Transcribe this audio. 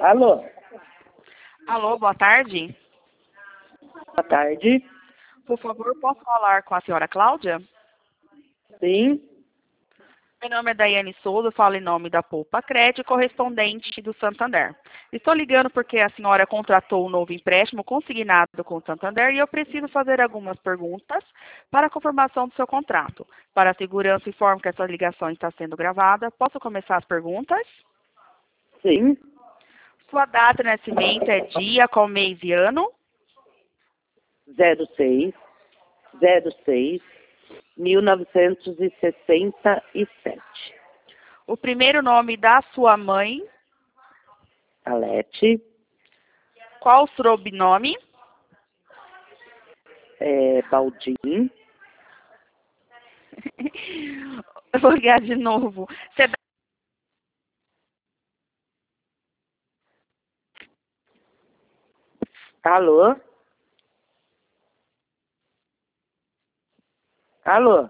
Alô, Alô, boa tarde. boa tarde. Por favor, posso falar com a senhora Cláudia? Sim, Meu nome é Daiane Souza, falo em nome da Poupa Crédito, correspondente do Santander. Estou ligando porque a senhora contratou um novo empréstimo consignado com o Santander e eu preciso fazer algumas perguntas para a confirmação do seu contrato. Para a segurança, informo que essa ligação está sendo gravada. Posso começar as perguntas? sim. Sua data de nascimento é dia, qual mês e ano? 06 06 1967. O primeiro nome da sua mãe? Alete, Qual o sobrenome? Baldim. Eu vou ligar de novo. Você dá- Alô? Alô?